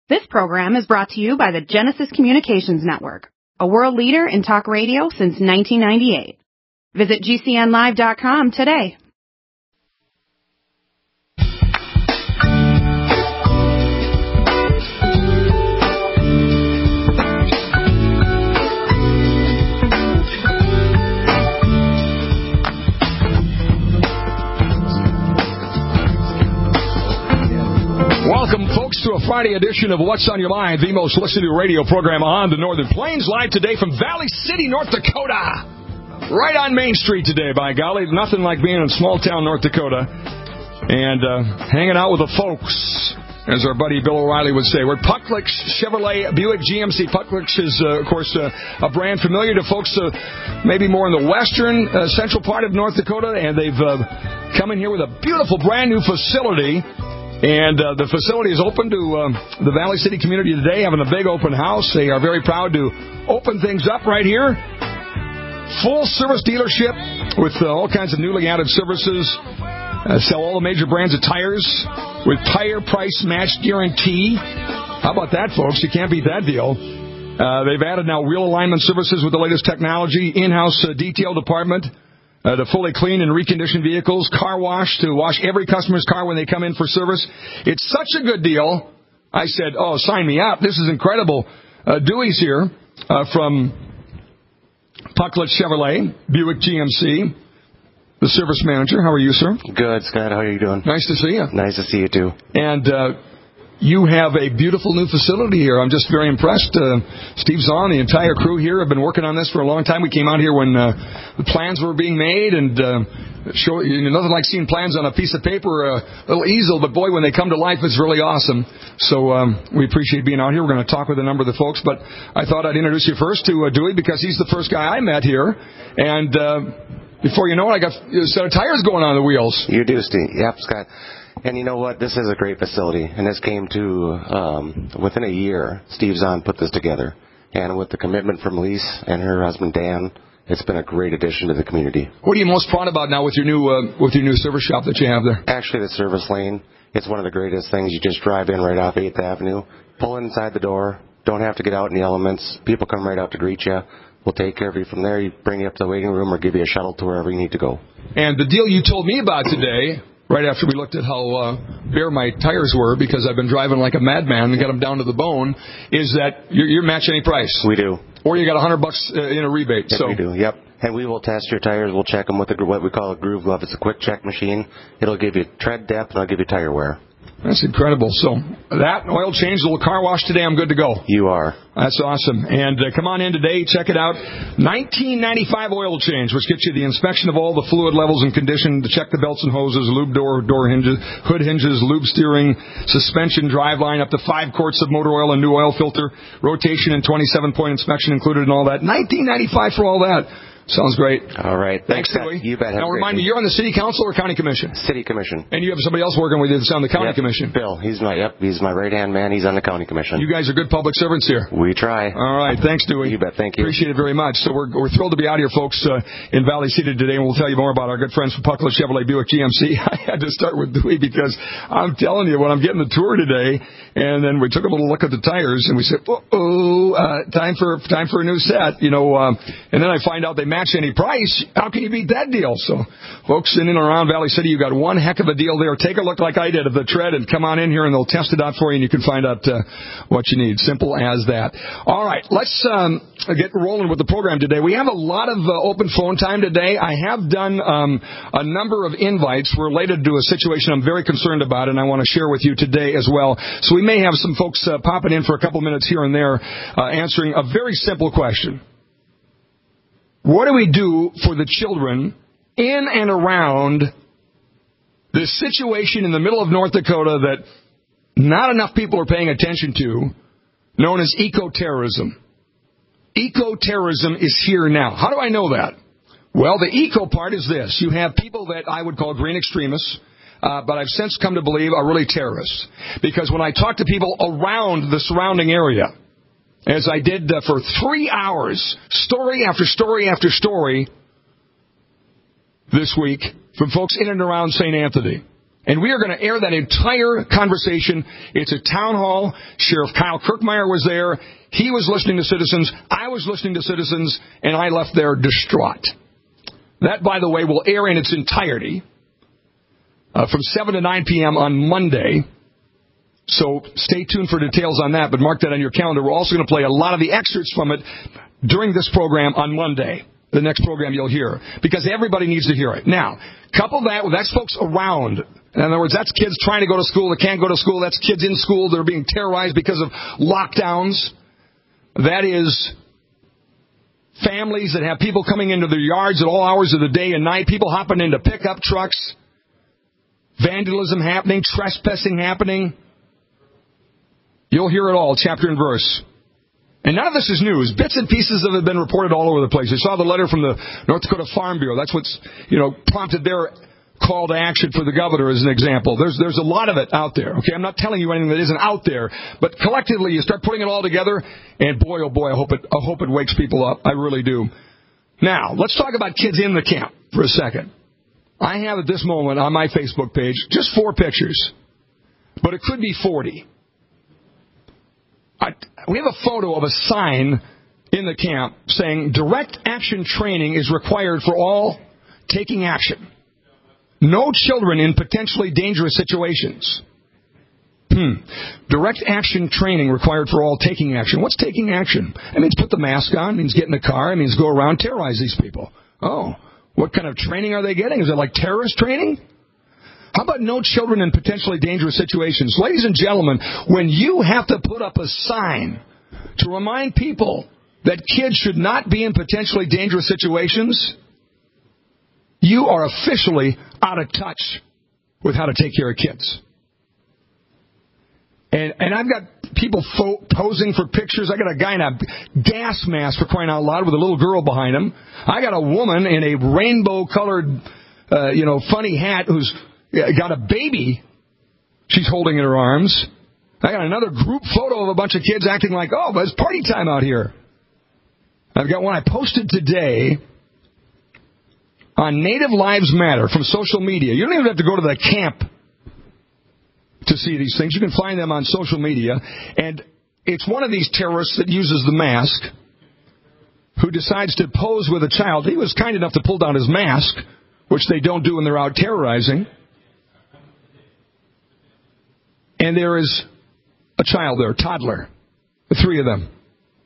This program is brought to you by the Genesis Communications Network, a world leader in talk radio since 1998. Visit GCNlive.com today. Welcome, folks, to a Friday edition of What's on Your Mind, the most listened to radio program on the Northern Plains, live today from Valley City, North Dakota. Right on Main Street today, by golly. Nothing like being in small town North Dakota and hanging out with the folks, as our buddy Bill O'Reilly would say. We're Pucklicks Chevrolet Buick GMC. Pucklicks is, of course, a brand familiar to folks maybe more in the western central part of North Dakota, and they've come in here with a beautiful brand new facility. And the facility is open to the Valley City community today, having a big open house. They are very proud to open things up right here. Full service dealership with all kinds of newly added services. Sell all the major brands of tires with tire price match guarantee. How about that, folks? You can't beat that deal. They've added now wheel alignment services with the latest technology, in-house detail department. To fully clean and recondition vehicles, car wash to wash every customer's car when they come in for service. It's such a good deal. I said, oh, sign me up. This is incredible. Dewey's here from Pucklicks Chevrolet, Buick GMC, the service manager. How are you, sir? Good, Scott. How are you doing? Nice to see you. Nice to see you, too. And you have a beautiful new facility here. I'm just very impressed. Steve Zahn, the entire crew here, have been working on this for a long time. We came out here when the plans were being made, and nothing like seeing plans on a piece of paper or a little easel, but boy, when they come to life, it's really awesome. So we appreciate being out here. We're going to talk with a number of the folks, but I thought I'd introduce you first to Dewey, because he's the first guy I met here, and before you know it, I got a set of tires going on the wheels. You do, Steve. Yep, Scott. And you know what? This is a great facility, and this came to within a year. Steve Zahn put this together, and with the commitment from Lise and her husband Dan, it's been a great addition to the community. What are you most proud about now with your new service shop that you have there? Actually, the service lane. It's one of the greatest things. You just drive in right off 8th Avenue, pull inside the door, don't have to get out in the elements. People come right out to greet you. We'll take care of you from there. You bring you up to the waiting room or give you a shuttle to wherever you need to go. And the deal you told me about today, right after we looked at how bare my tires were, because I've been driving like a madman and got them down to the bone, is that you're match any price. We do. Or you got $100 in a rebate. Yep, we do. Yep. And we will test your tires. We'll check them with what we call a groove glove. It's a quick check machine. It'll give you tread depth, and it'll give you tire wear. That's incredible. So that, oil change, a little car wash today, I'm good to go. You are. That's awesome. And come on in today, check it out. $19.95 oil change, which gets you the inspection of all the fluid levels and condition, to check the belts and hoses, lube door hinges, hood hinges, lube steering, suspension, drive line, up to 5 quarts of motor oil and new oil filter, rotation and 27-point inspection included and all that. $19.95 for all that. Sounds great. All right. Thanks, Dewey. You bet. Now, remind me, you're on the City Council or County Commission? City Commission. And you have somebody else working with you that's on the County Commission? Bill. He's my right-hand man. He's on the County Commission. You guys are good public servants here. We try. All right. Thanks, Dewey. You bet. Thank you. Appreciate it very much. So we're thrilled to be out here, folks, in Valley City today, and we'll tell you more about our good friends from Pucklicks Chevrolet Buick GMC. I had to start with Dewey because I'm telling you, when I'm getting the tour today, and then we took a little look at the tires, and we said, time for a new set, and then I find out they match any price. How can you beat that deal? So, folks, in and around Valley City, you got one heck of a deal there. Take a look like I did of the tread and come on in here, and they'll test it out for you, and you can find out what you need. Simple as that. All right, let's get rolling with the program today. We have a lot of open phone time today. I have done a number of invites related to a situation I'm very concerned about, and I want to share with you today as well. So we may have some folks popping in for a couple minutes here and there answering a very simple question. What do we do for the children in and around this situation in the middle of North Dakota that not enough people are paying attention to, known as eco-terrorism? Eco-terrorism is here now. How do I know that? Well, the eco part is this. You have people that I would call green extremists, but I've since come to believe are really terrorists. Because when I talk to people around the surrounding area, as I did for 3 hours, story after story after story this week from folks in and around St. Anthony. And we are going to air that entire conversation. It's a town hall. Sheriff Kyle Kirkmeyer was there. He was listening to citizens. I was listening to citizens, and I left there distraught. That, by the way, will air in its entirety from 7 to 9 p.m. on Monday. So stay tuned for details on that, but mark that on your calendar. We're also going to play a lot of the excerpts from it during this program on Monday, the next program you'll hear, because everybody needs to hear it. Now, couple that with that's folks around. In other words, that's kids trying to go to school that can't go to school. That's kids in school that are being terrorized because of lockdowns. That is families that have people coming into their yards at all hours of the day and night, people hopping into pickup trucks, vandalism happening, trespassing happening. You'll hear it all, chapter and verse. And none of this is news. Bits and pieces of it have been reported all over the place. I saw the letter from the North Dakota Farm Bureau. That's what's, prompted their call to action for the governor as an example. There's a lot of it out there. Okay, I'm not telling you anything that isn't out there, but collectively you start putting it all together, and boy, oh boy, I hope it wakes people up. I really do. Now, let's talk about kids in the camp for a second. I have at this moment on my Facebook page just 4 pictures, but it could be 40. We have a photo of a sign in the camp saying direct action training is required for all taking action. No children in potentially dangerous situations. Direct action training required for all taking action. What's taking action? It means put the mask on. It means get in the car. It means go around, terrorize these people. Oh, what kind of training are they getting? Is it like terrorist training? How about no children in potentially dangerous situations? Ladies and gentlemen, when you have to put up a sign to remind people that kids should not be in potentially dangerous situations, you are officially out of touch with how to take care of kids. And I've got people posing for pictures. I got a guy in a gas mask, for crying out loud, with a little girl behind him. I got a woman in a rainbow-colored, funny hat who's got a baby she's holding in her arms. I got another group photo of a bunch of kids acting like, oh, but it's party time out here. I've got one I posted today on Native Lives Matter from social media. You don't even have to go to the camp to see these things. You can find them on social media. And it's one of these terrorists that uses the mask who decides to pose with a child. He was kind enough to pull down his mask, which they don't do when they're out terrorizing. And there is a child there, a toddler, the 3 of them.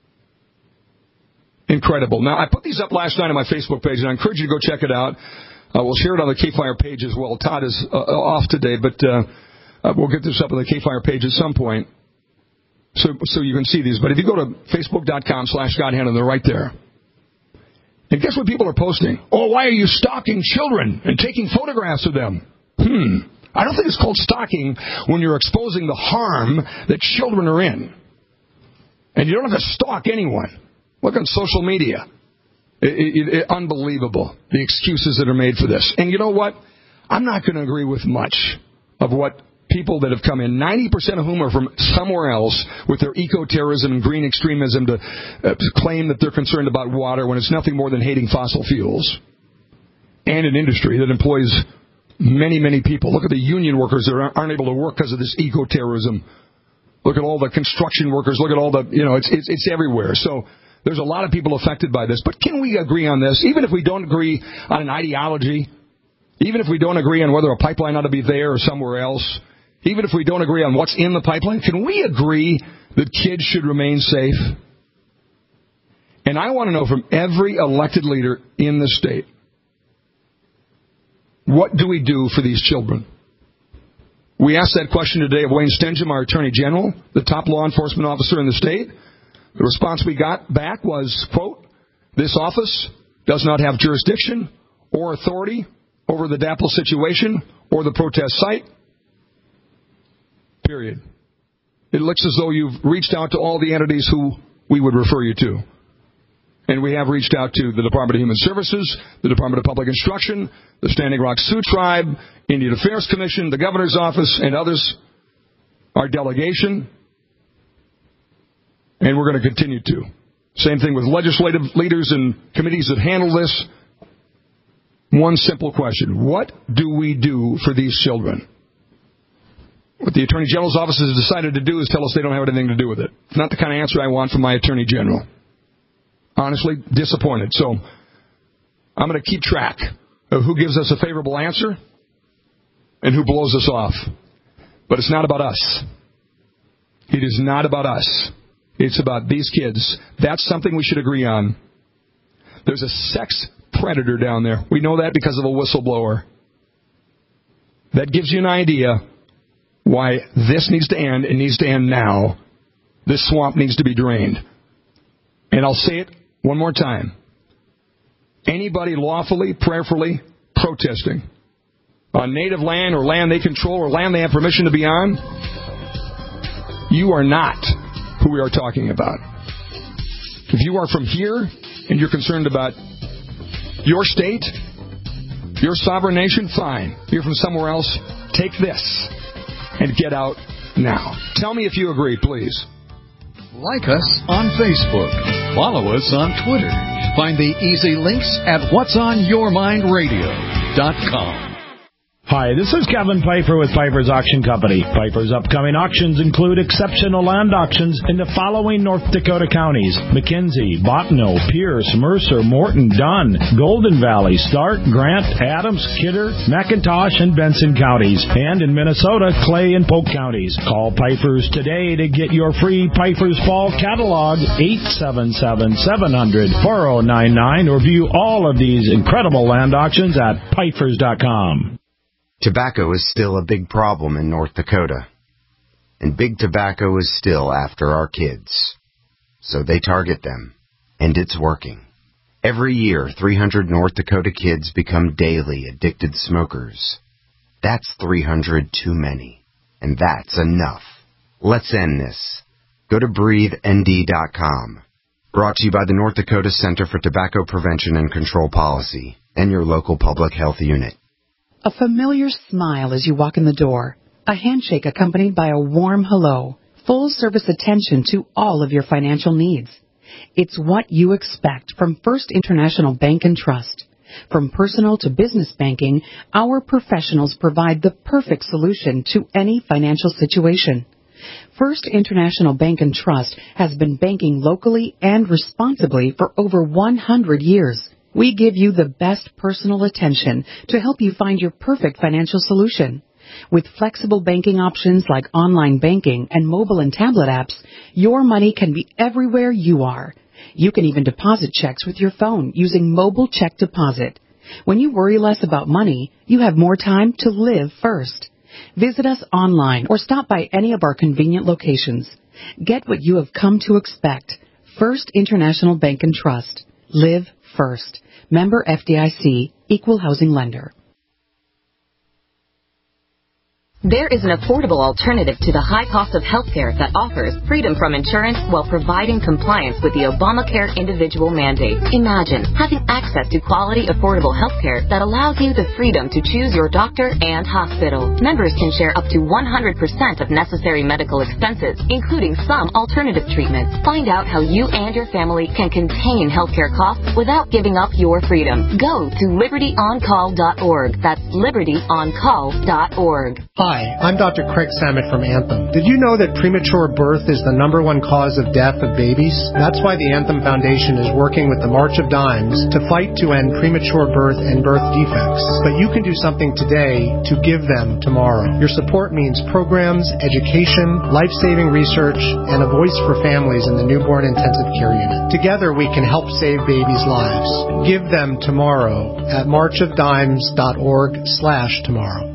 Incredible. Now, I put these up last night on my Facebook page, and I encourage you to go check it out. We'll share it on the K-Fire page as well. Todd is off today, but we'll get this up on the K-Fire page at some point so you can see these. But if you go to facebook.com/GodHandler, they're right there. And guess what people are posting? Oh, why are you stalking children and taking photographs of them? I don't think it's called stalking when you're exposing the harm that children are in. And you don't have to stalk anyone. Look on social media. Unbelievable, the excuses that are made for this. And you know what? I'm not going to agree with much of what people that have come in, 90% of whom are from somewhere else with their eco-terrorism and green extremism to claim that they're concerned about water when it's nothing more than hating fossil fuels and an industry that employs many, many people. Look at the union workers that aren't able to work because of this eco-terrorism. Look at all the construction workers. Look at all the, it's everywhere. So there's a lot of people affected by this. But can we agree on this? Even if we don't agree on an ideology, even if we don't agree on whether a pipeline ought to be there or somewhere else, even if we don't agree on what's in the pipeline, can we agree that kids should remain safe? And I want to know from every elected leader in the state, what do we do for these children? We asked that question today of Wayne Stengham, our Attorney General, the top law enforcement officer in the state. The response we got back was, quote, this office does not have jurisdiction or authority over the DAPL situation or the protest site. Period. It looks as though you've reached out to all the entities who we would refer you to. And we have reached out to the Department of Human Services, the Department of Public Instruction, the Standing Rock Sioux Tribe, Indian Affairs Commission, the Governor's Office, and others, our delegation. And we're going to continue to. Same thing with legislative leaders and committees that handle this. One simple question. What do we do for these children? What the Attorney General's office has decided to do is tell us they don't have anything to do with it. It's not the kind of answer I want from my Attorney General. Honestly, disappointed. So I'm going to keep track of who gives us a favorable answer and who blows us off. But it's not about us. It is not about us. It's about these kids. That's something we should agree on. There's a sex predator down there. We know that because of a whistleblower. That gives you an idea why this needs to end. It needs to end now. This swamp needs to be drained. And I'll say it one more time. Anybody lawfully, prayerfully protesting on native land or land they control or land they have permission to be on, you are not who we are talking about. If you are from here and you're concerned about your state, your sovereign nation, fine. If you're from somewhere else, take this and get out now. Tell me if you agree, please. Like us on Facebook. Follow us on Twitter. Find the easy links at whatsonyourmindradio.com. Hi, this is Kevin Piper with Piper's Auction Company. Piper's upcoming auctions include exceptional land auctions in the following North Dakota counties: McKenzie, Bottineau, Pierce, Mercer, Morton, Dunn, Golden Valley, Stark, Grant, Adams, Kidder, McIntosh, and Benson counties. And in Minnesota, Clay and Polk counties. Call Piper's today to get your free Piper's Fall catalog, 877-700-4099, or view all of these incredible land auctions at Pipers.com. Tobacco is still a big problem in North Dakota. And big tobacco is still after our kids. So they target them. And it's working. Every year, 300 North Dakota kids become daily addicted smokers. That's 300 too many. And that's enough. Let's end this. Go to BreatheND.com. Brought to you by the North Dakota Center for Tobacco Prevention and Control Policy and your local public health unit. A familiar smile as you walk in the door. A handshake accompanied by a warm hello. Full-service attention to all of your financial needs. It's what you expect from First International Bank and Trust. From personal to business banking, our professionals provide the perfect solution to any financial situation. First International Bank and Trust has been banking locally and responsibly for over 100 years. We give you the best personal attention to help you find your perfect financial solution. With flexible banking options like online banking and mobile and tablet apps, your money can be everywhere you are. You can even deposit checks with your phone using mobile check deposit. When you worry less about money, you have more time to live first. Visit us online or stop by any of our convenient locations. Get what you have come to expect. First International Bank and Trust. Live first. Member FDIC, Equal Housing Lender. There is an affordable alternative to the high cost of healthcare that offers freedom from insurance while providing compliance with the Obamacare individual mandate. Imagine having access to quality, affordable healthcare that allows you the freedom to choose your doctor and hospital. Members can share up to 100% of necessary medical expenses, including some alternative treatments. Find out how you and your family can contain healthcare costs without giving up your freedom. Go to libertyoncall.org. That's libertyoncall.org. Hi, I'm Dr. Craig Samet from Anthem. Did you know that premature birth is the #1 cause of death of babies? That's why the Anthem Foundation is working with the March of Dimes to fight to end premature birth and birth defects. But you can do something today to give them tomorrow. Your support means programs, education, life-saving research, and a voice for families in the newborn intensive care unit. Together we can help save babies' lives. Give them tomorrow at marchofdimes.org/tomorrow.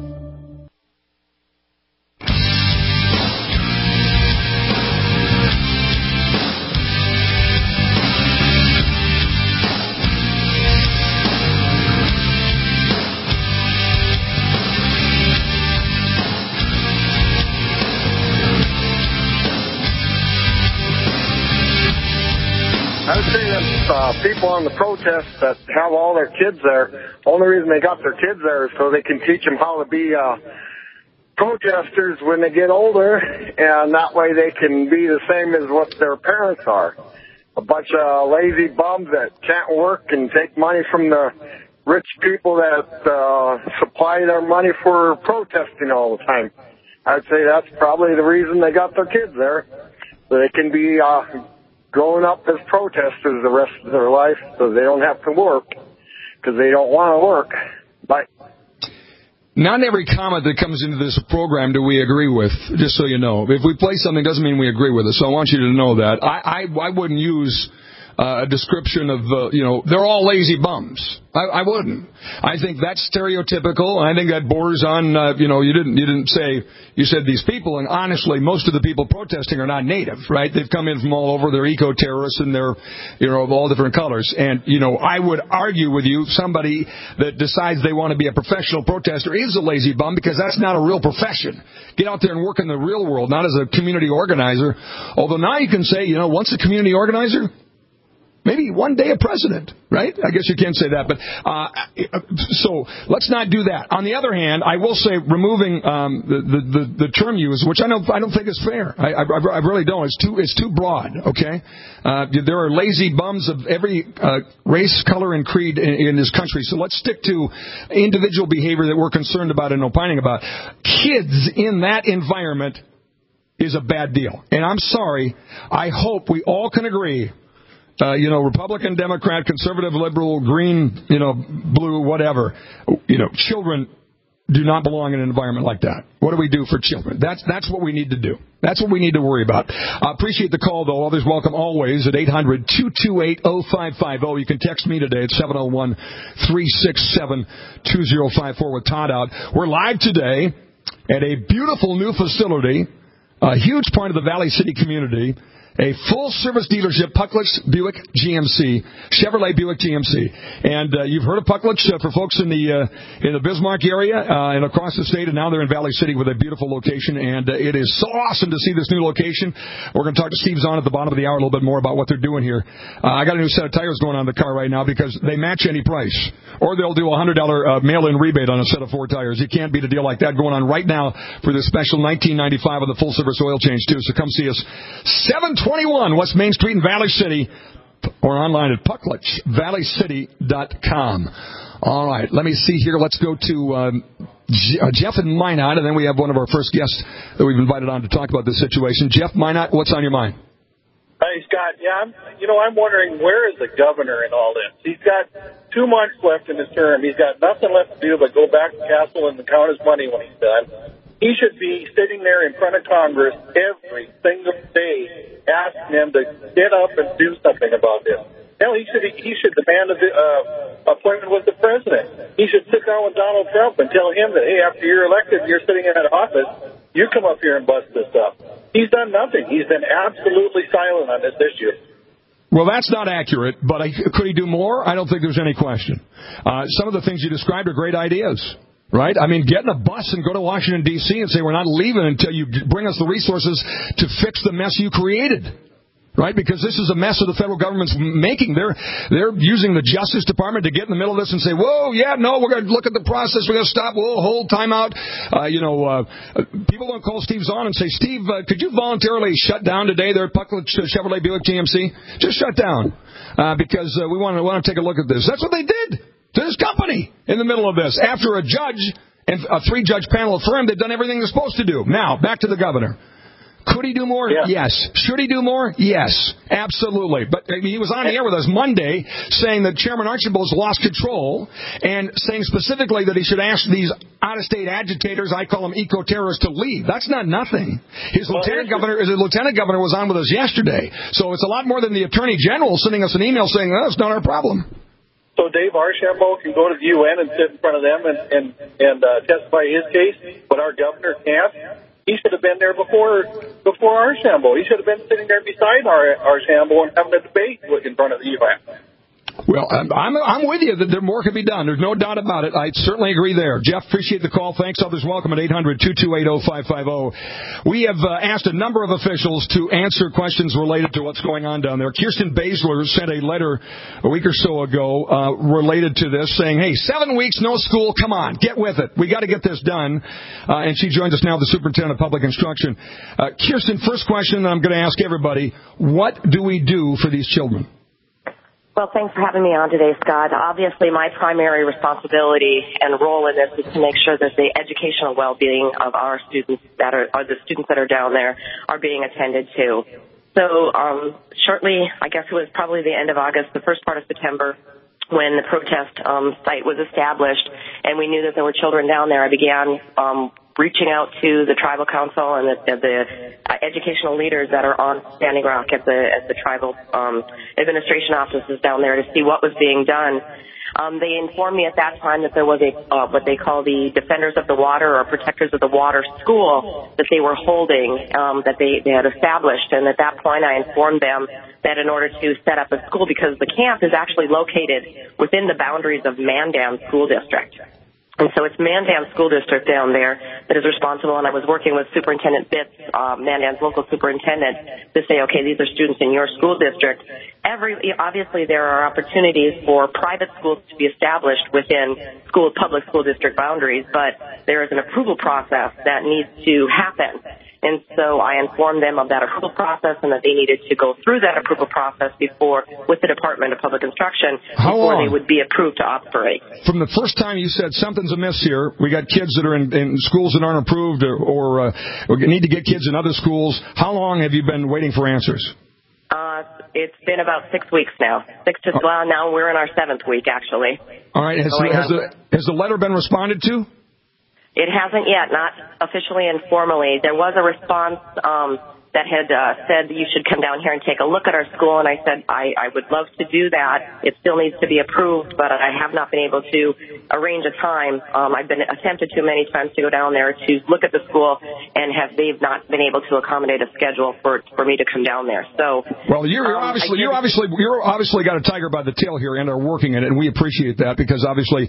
I would say that people on the protest that have all their kids there, the only reason they got their kids there is so they can teach them how to be protesters when they get older, and that way they can be the same as what their parents are. A bunch of lazy bums that can't work and take money from the rich people that supply their money for protesting all the time. I'd say that's probably the reason they got their kids there, so they can be growing up as protesters the rest of their life, so they don't have to work because they don't want to work. But not every comment that comes into this program do we agree with, just so you know. If we play something, doesn't mean we agree with it, so I want you to know that. I wouldn't use a description of, they're all lazy bums. I wouldn't. I think that's stereotypical, and I think that borders on, you didn't say, you said these people, and honestly, most of the people protesting are not native, right? They've come in from all over, they're eco-terrorists, and they're, of all different colors. And, I would argue with you, somebody that decides they want to be a professional protester is a lazy bum, because that's not a real profession. Get out there and work in the real world, not as a community organizer. Although now you can say, once a community organizer, maybe one day a president, right? I guess you can't say that, but so let's not do that. On the other hand, I will say removing the term use, which I don't think is fair. I really don't. It's too broad. Okay, there are lazy bums of every race, color, and creed in this country. So let's stick to individual behavior that we're concerned about and opining about. Kids in that environment is a bad deal, and I'm sorry. I hope we all can agree. Republican, Democrat, conservative, liberal, green, blue, whatever. Children do not belong in an environment like that. What do we do for children? That's what we need to do. That's what we need to worry about. I appreciate the call, though. Others welcome always at 800-228-0550. You can text me today at 701-367-2054 with Todd out. We're live today at a beautiful new facility, a huge part of the Valley City community. A full-service dealership, Pucklich Buick GMC, Chevrolet Buick GMC. And you've heard of Pucklich for folks in the Bismarck area and across the state, and now they're in Valley City with a beautiful location. And it is so awesome to see this new location. We're going to talk to Steve Zahn at the bottom of the hour a little bit more about what they're doing here. I got a new set of tires going on the car right now because they match any price. Or they'll do a $100 mail-in rebate on a set of 4 tires. You can't beat a deal like that going on right now for this special $19.95 on the full-service oil change, too. So come see us. 721 West Main Street in Valley City, or online at pucklichvalleycity.com. All right, let me see here. Let's go to Jeff in Minot, and then we have one of our first guests that we've invited on to talk about this situation. Jeff Minot, what's on your mind? Hey, Scott. Yeah, I'm wondering, where is the governor in all this? He's got 2 months left in his term. He's got nothing left to do but go back to the castle and count his money when he's done. He should be sitting there in front of Congress every single day asking them to get up and do something about this. Hell, he should demand an appointment with the president. He should sit down with Donald Trump and tell him that, hey, after you're elected and you're sitting in that office, you come up here and bust this up. He's done nothing. He's been absolutely silent on this issue. Well, that's not accurate, but could he do more? I don't think there's any question. Some of the things you described are great ideas. Right? I mean, get in a bus and go to Washington, D.C. and say, we're not leaving until you bring us the resources to fix the mess you created. Right? Because this is a mess that the federal government's making. They're using the Justice Department to get in the middle of this and say, whoa, yeah, no, we're going to look at the process. We're going to stop. Whoa, hold, time out. People don't call Steve Zahn and say, Steve, could you voluntarily shut down today there at Pucklich Chevrolet Buick GMC? Just shut down. Because we want to take a look at this. That's what they did to this company in the middle of this. After a judge and a 3-judge panel affirmed they've done everything they're supposed to do. Now, back to the governor. Could he do more? Yeah. Yes. Should he do more? Yes. Absolutely. But he was on the air with us Monday saying that Chairman Archibald's lost control and saying specifically that he should ask these out-of-state agitators, I call them eco-terrorists, to leave. That's not nothing. His lieutenant governor was on with us yesterday. So it's a lot more than the Attorney General sending us an email saying, that's not our problem. So Dave Archambault can go to the UN and sit in front of them and testify his case, but our governor can't? He should have been there before Archambault. He should have been sitting there beside Archambault and having a debate in front of the UN. Well, I'm with you that there more can be done. There's no doubt about it. I certainly agree there. Jeff, appreciate the call. Thanks. Others welcome at 800-228-0550. We have asked a number of officials to answer questions related to what's going on down there. Kirsten Baszler sent a letter a week or so ago related to this, saying, hey, 7 weeks, no school. Come on, get with it. We got to get this done. And she joins us now, the Superintendent of Public Instruction. Kirsten, first question that I'm going to ask everybody, what do we do for these children? Well, thanks for having me on today, Scott. Obviously, my primary responsibility and role in this is to make sure that the educational well-being of our students the students that are down there are being attended to. So shortly, I guess it was probably the end of August, the first part of September, when the protest site was established and we knew that there were children down there, I began reaching out to the tribal council and the educational leaders that are on Standing Rock at the tribal administration offices down there to see what was being done. They informed me at that time that there was a what they call the Defenders of the Water or Protectors of the Water school that they were holding, that they had established. And at that point, I informed them that in order to set up a school, because the camp is actually located within the boundaries of Mandan School District. And so it's Mandan School District down there that is responsible, and I was working with Superintendent Bitts, Mandan's local superintendent, to say, okay, these are students in your school district. Obviously, there are opportunities for private schools to be established within public school district boundaries, but there is an approval process that needs to happen. And so I informed them of that approval process and that they needed to go through that approval process with the Department of Public Instruction before they would be approved to operate. From the first time you said something's amiss here, we got kids that are in schools that aren't approved or we need to get kids in other schools, how long have you been waiting for answers? It's been about 6 weeks now. Well, now we're in our 7th week, actually. All right. Has the letter been responded to? It hasn't yet, not officially and formally. There was a response that had said you should come down here and take a look at our school, and I said I would love to do that. It still needs to be approved, but I have not been able to arrange a time. I've been attempted to many times to go down there to look at the school, and they've not been able to accommodate a schedule for me to come down there. So, well, you're obviously got a tiger by the tail here and are working it, and we appreciate that because obviously,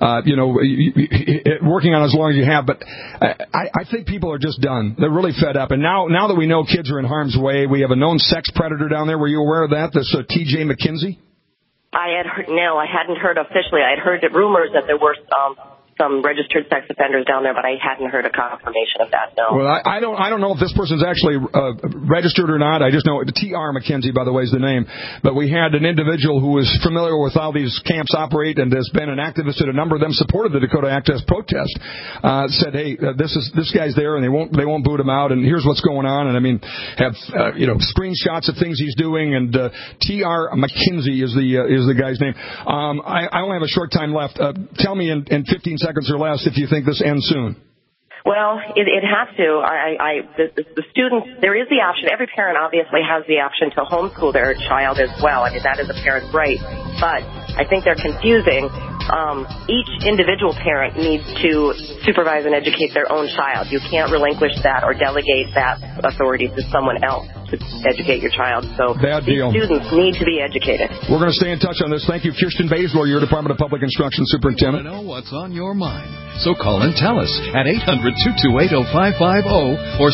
working on it as long as you have. But I think people are just done. They're really fed up, and now that we know kids are in harm's way, we have a known sex predator down there. Were you aware of that? This T.J. McKenzie? I hadn't heard officially. I had heard rumors that there were some registered sex offenders down there, but I hadn't heard a confirmation of that, no. Well, I don't know if this person's actually registered or not. I just know T.R. McKenzie, by the way, is the name. But we had an individual who was familiar with how these camps operate and has been an activist at a number of them, supported the Dakota Access protest, said, hey, this guy's there and they won't boot him out, and here's what's going on. And I mean, have screenshots of things he's doing, and T.R. McKenzie is the guy's name. I only have a short time left. Tell me in 15 seconds or less if you think this ends soon. Well, it has to. The students, there is the option. Every parent obviously has the option to homeschool their child as well. I mean, that is a parent's right. But I think they're confusing. Each individual parent needs to supervise and educate their own child. You can't relinquish that or delegate that authority to someone else to educate your child. So these students need to be educated. We're going to stay in touch on this. Thank you, Kirsten Baisler, your Department of Public Instruction Superintendent. We want to know what's on your mind. So call and tell us at 800-228-0550 or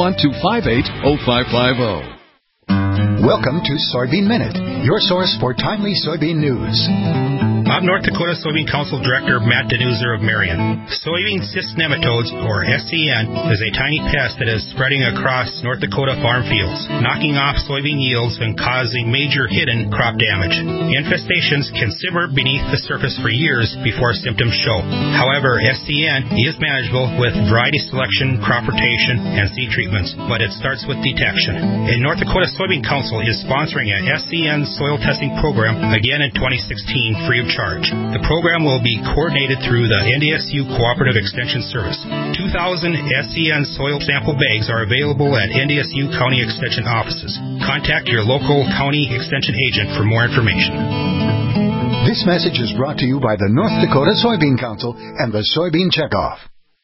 701-258-0550. Welcome to Soybean Minute, your source for timely soybean news. I'm North Dakota Soybean Council Director Matt Denuser of Marion. Soybean cyst nematodes, or SCN, is a tiny pest that is spreading across North Dakota farm fields, knocking off soybean yields and causing major hidden crop damage. Infestations can simmer beneath the surface for years before symptoms show. However, SCN is manageable with variety selection, crop rotation, and seed treatments, but it starts with detection. And North Dakota Soybean Council is sponsoring an SCN soil testing program again in 2016 free of charge. The program will be coordinated through the NDSU Cooperative Extension Service. 2,000 SCN soil sample bags are available at NDSU County Extension offices. Contact your local county extension agent for more information. This message is brought to you by the North Dakota Soybean Council and the Soybean Checkoff.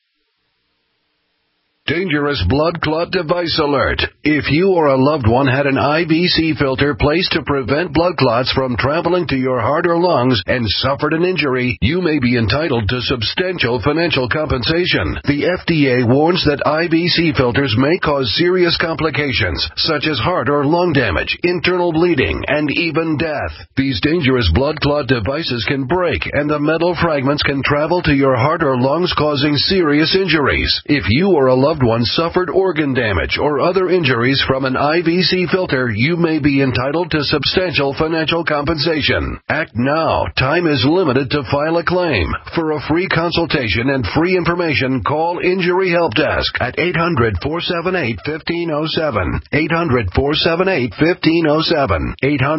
Dangerous blood clot device alert. If you or a loved one had an IVC filter placed to prevent blood clots from traveling to your heart or lungs and suffered an injury, you may be entitled to substantial financial compensation. The FDA warns that IVC filters may cause serious complications, such as heart or lung damage, internal bleeding, and even death. These dangerous blood clot devices can break, and the metal fragments can travel to your heart or lungs, causing serious injuries. If you or a loved loved one suffered organ damage or other injuries from an IVC filter, you may be entitled to substantial financial compensation. Act now. Time is limited to file a claim. For a free consultation and free information, call Injury Help Desk at 800-478-1507. 800-478-1507.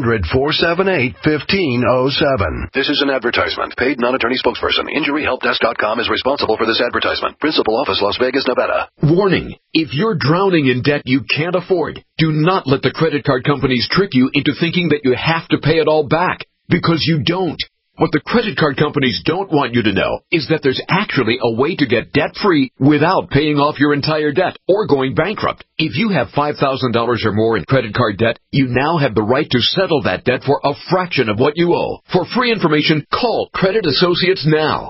800-478-1507. This is an advertisement. Paid non-attorney spokesperson. InjuryHelpDesk.com is responsible for this advertisement. Principal office, Las Vegas, Nevada. Warning. If you're drowning in debt you can't afford, do not let the credit card companies trick you into thinking that you have to pay it all back, because you don't. What the credit card companies don't want you to know is that there's actually a way to get debt-free without paying off your entire debt or going bankrupt. If you have $5,000 or more in credit card debt, you now have the right to settle that debt for a fraction of what you owe. For free information, call Credit Associates now.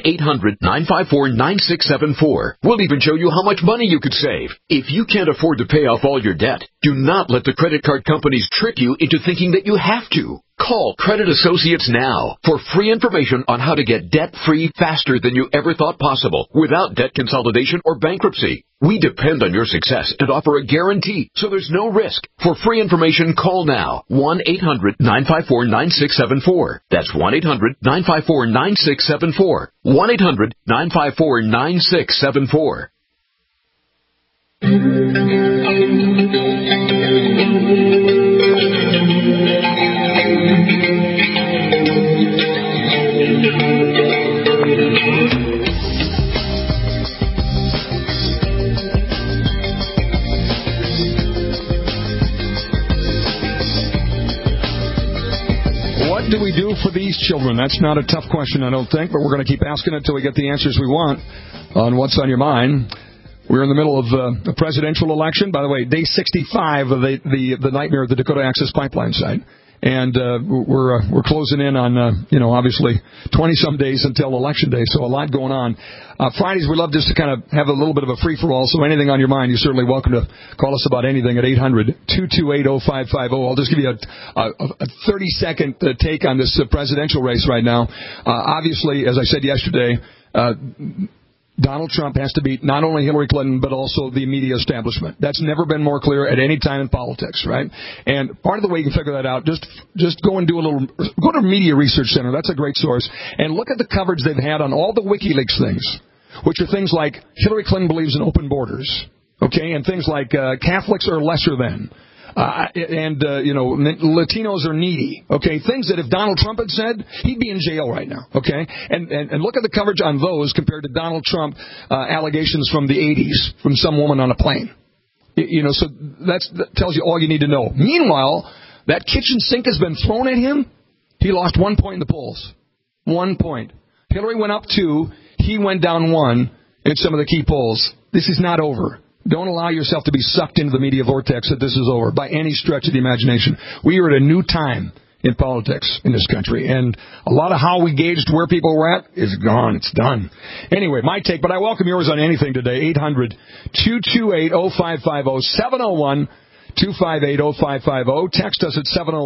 1-800-954-9674. We'll even show you how much money you could save. If you can't afford to pay off all your debt, do not let the credit card companies trick you into thinking that you have to. Call Credit Associates now for free information on how to get debt-free faster than you ever thought possible without debt consolidation or bankruptcy. We depend on your success and offer a guarantee, so there's no risk. For free information, call now. 1-800-954-9674. That's 1-800-954-9674. 1-800-954-9674. What do we do for these children? That's not a tough question, I don't think, but we're going to keep asking it until we get the answers we want on What's on Your Mind. We're in the middle of a presidential election. By the way, day 65 of the nightmare of the Dakota Access Pipeline site. And we're closing in on, obviously 20-some days until Election Day, so a lot going on. Fridays, we love just to kind of have a little bit of a free-for-all, so anything on your mind, you're certainly welcome to call us about anything at 800-228-0550. I'll just give you a 30-second take on this presidential race right now. Obviously, as I said yesterday, Donald Trump has to beat not only Hillary Clinton, but also the media establishment. That's never been more clear at any time in politics, right? And part of the way you can figure that out, just go and go to Media Research Center. That's a great source. And look at the coverage they've had on all the WikiLeaks things, which are things like Hillary Clinton believes in open borders, okay? And things like Catholics are lesser than. Latinos are needy, okay? Things that if Donald Trump had said, he'd be in jail right now, okay? And look at the coverage on those compared to Donald Trump allegations from the 80s from some woman on a plane. So that tells you all you need to know. Meanwhile, that kitchen sink has been thrown at him. He lost 1 point in the polls. 1 point. Hillary went up 2. He went down 1 in some of the key polls. This is not over. Don't allow yourself to be sucked into the media vortex that this is over by any stretch of the imagination. We are at a new time in politics in this country, and a lot of how we gauged where people were at is gone. It's done. Anyway, my take, but I welcome yours on anything today. 800-228-0550, 701-258-0550. Text us at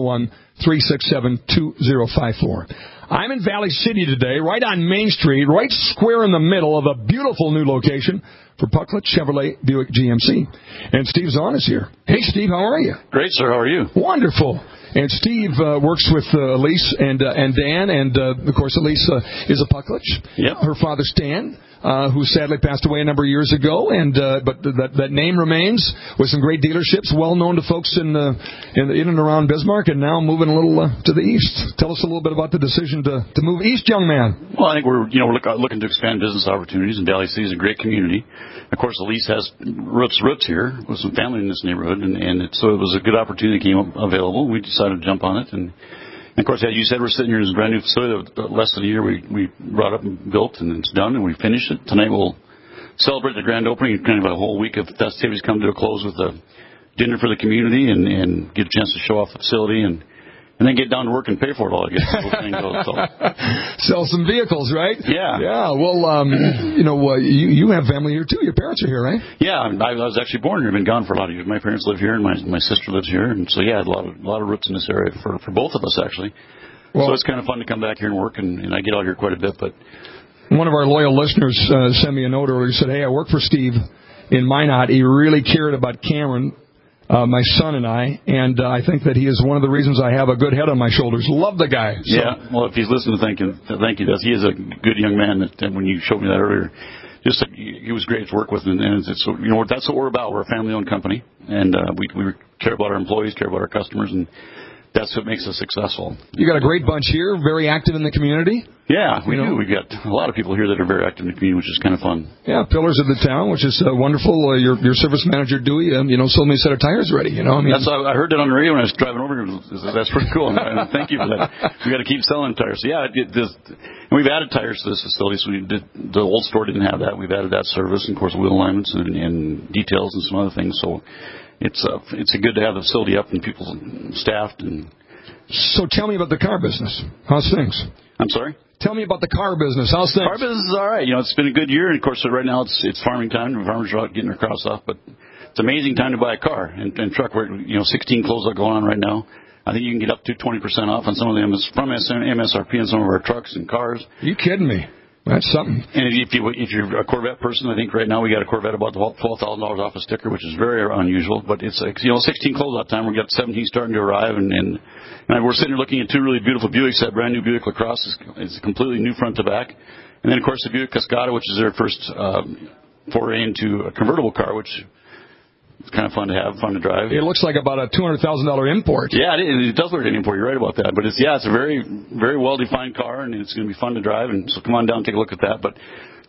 701-367-2054. I'm in Valley City today, right on Main Street, right square in the middle of a beautiful new location for Pucklet Chevrolet Buick GMC. And Steve Zahn is here. Hey, Steve, how are you? Great, sir. How are you? Wonderful. And Steve works with Elise and Dan, and of course Elise is a Pucklich. Yep. Her father Stan, who sadly passed away a number of years ago, and but that name remains with some great dealerships, well known to folks in and around Bismarck, and now moving a little to the east. Tell us a little bit about the decision to move east, young man. Well, I think we're looking to expand business opportunities, and Valley City is a great community. Of course, Elise has roots here with some family in this neighborhood, so it was a good opportunity that came available. We decided to jump on it, and of course, as you said, we're sitting here in this brand new facility that less than a year we brought up and built, and it's done, and we finished it. Tonight we'll celebrate the grand opening, kind of a whole week of festivities come to a close with a dinner for the community and get a chance to show off the facility and then get down to work and pay for it all, I guess. Sell some vehicles, right? Yeah. Yeah. Well, you have family here, too. Your parents are here, right? Yeah. I was actually born here. I've been gone for a lot of years. My parents live here, and my sister lives here. And so, yeah, a lot of roots in this area for both of us, actually. Well, so it's kind of fun to come back here and work, and I get out here quite a bit. But one of our loyal listeners sent me a note earlier. He said, hey, I work for Steve. in Minot. He really cared about Cameron, my son and I think that he is one of the reasons I have a good head on my shoulders. Love the guy. So. Yeah, well, if he's listening, thank you. He is a good young man. That when you showed me that earlier, he was great to work with, and it's, you know, that's what we're about. We're a family-owned company, and we care about our employees, care about our customers, and that's what makes us successful. You got a great bunch here, very active in the community. Yeah, we do. We've got a lot of people here that are very active in the community, which is kind of fun. Yeah, pillars of the town, which is wonderful. Your service manager, Dewey, sold me a set of tires ready. I heard that on the radio when I was driving over here. That's pretty cool. Thank you for that. We got to keep selling tires. So, yeah, and we've added tires to this facility. So the old store didn't have that. We've added that service, and of course, wheel alignments and details and some other things. So it's good to have the facility up and people staffed and. So tell me about the car business. How's things? I'm sorry? Tell me about the car business. How's things? Car business is all right. It's been a good year. And, of course, right now it's farming time. The farmers are out getting their crops off. But it's an amazing time to buy a car and truck. We're, 16 closeout going on right now. I think you can get up to 20% off on some of them from MSRP on some of our trucks and cars. Are you kidding me? That's something. And if you're a Corvette person, I think right now we got a Corvette about $12,000 off a sticker, which is very unusual. But it's 16 closeout time. We got 17 starting to arrive, and we're sitting here looking at two really beautiful Buicks. That brand new Buick LaCrosse is completely new front to back, and then of course the Buick Cascada, which is their first foray into a convertible car, which. It's kind of fun to have, fun to drive. It looks like about a $200,000 import. Yeah, it does look like an import. You're right about that. But it's a very, very well-defined car, and it's going to be fun to drive. And so come on down and take a look at that. But,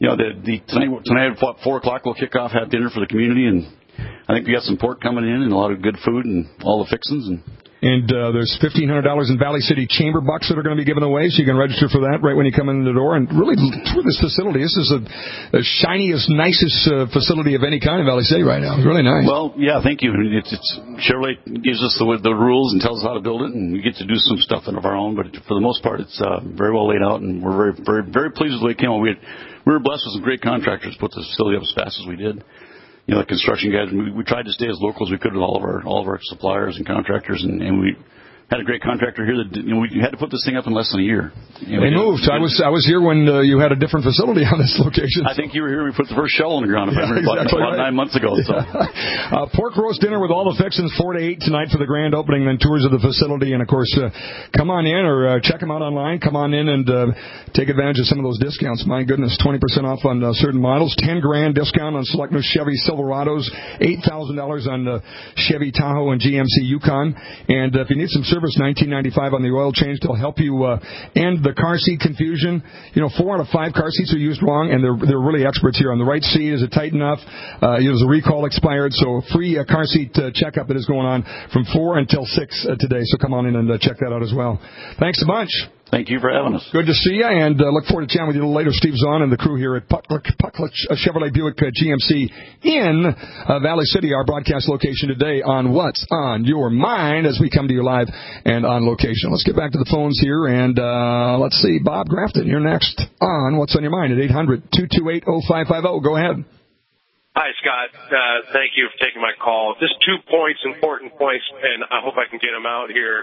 tonight at 4 o'clock, we'll kick off, have dinner for the community. And I think we got some pork coming in and a lot of good food and all the fixings. And there's $1,500 in Valley City Chamber bucks that are going to be given away, so you can register for that right when you come in the door. And really, tour this facility. This is the shiniest, nicest facility of any kind in Valley City right now. It's really nice. Well, yeah, thank you. Chevrolet gives us the rules and tells us how to build it, and we get to do some stuff of our own. But for the most part, it's very well laid out, and we're very, very, very pleased with the way it came out. We were blessed with some great contractors to put this facility up as fast as we did. The construction guys, we tried to stay as local as we could with all of our suppliers and contractors, and we had a great contractor here that we had to put this thing up in less than a year. They moved. I was here when you had a different facility on this location. I think you were here when we put the first shovel on the ground about 9 months ago. So. Pork roast dinner with all the fixings 4 to 8 tonight for the grand opening, then tours of the facility, and of course, come on in or check them out online. Come on in and take advantage of some of those discounts. My goodness, 20% off on certain models, $10,000 discount on select new Chevy Silverados, $8,000 on Chevy Tahoe and GMC Yukon, and if you need some service, $19.95 on the oil change. They'll help you end the car seat confusion. 4 out of 5 car seats are used wrong, and they're really experts here on the right seat. Is it tight enough? Is the recall expired? So free car seat checkup that is going on from 4 until 6 today. So come on in and check that out as well. Thanks a bunch. Thank you for having us. Good to see you, and look forward to chatting with you a little later. Steve Zahn and the crew here at Pucklich Chevrolet Buick GMC in Valley City, our broadcast location today on What's on Your Mind as we come to you live and on location. Let's get back to the phones here, and let's see. Bob Grafton, you're next on What's on Your Mind at 800-228-0550. Go ahead. Hi, Scott. Thank you for taking my call. Just 2 important points, and I hope I can get them out here.